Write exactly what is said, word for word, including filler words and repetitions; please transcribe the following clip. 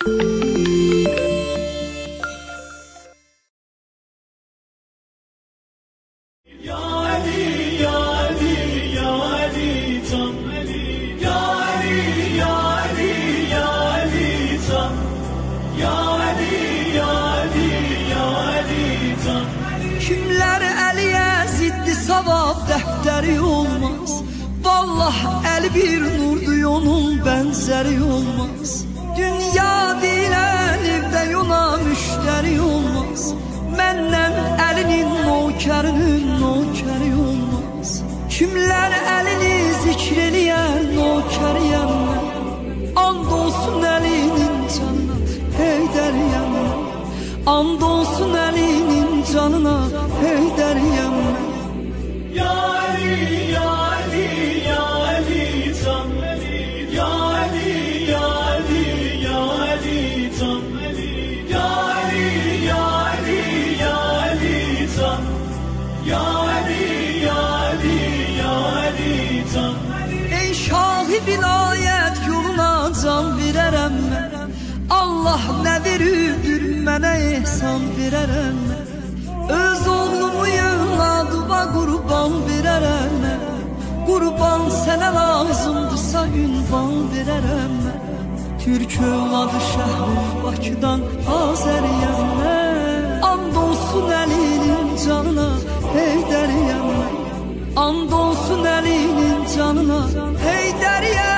Kimler əliyə ziddi savab dəftəri olmaz. Vallah əli bir nurdu, onun bənzəri olmaz. Dünya deyilən evdə yona müştəri olmaz. Məndən əlinin nokərinin nokəri olmaz. Kimlər əlini zikr eləyən nokəriyəm mən. And olsun əlinin canına Heydəriyəm mən. And olsun əlinin canına Heydəriyəm mən. Ya Ali, Ya Ali, Ya Ali can Ya Ali, Ya Ali, Ya Ali can Ya Ali, Ya Ali, Ya Ali can Ya Ali, Ya Ali, Ya Ali can. Ey şahı vilayət yoluna can verərəm mən. Allah nə verirdir mənə ehsan verərəm mən. Öz oğlumu yığladıma qurban verərəm mən. Qurban sənə lazımdırsa ünvan verərəm mən. Türk övladı şəhri Bakıdan Azəriyəm mən. And olsun əlinin canına Heydəriyəm mən. And olsun əlinin canına Heydəriyəm.